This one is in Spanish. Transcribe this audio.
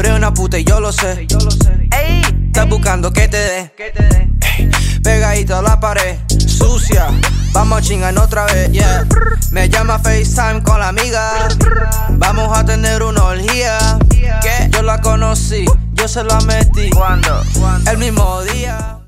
eres una puta y yo lo sé. Ey, estás buscando que te dé. Ey, pegadito a la pared, sucia. Vamos a chingar otra vez, yeah. Me llama FaceTime con la amiga. Vamos a tener una orgía. Que yo la conocí, yo se la metí. ¿Cuándo? El mismo día.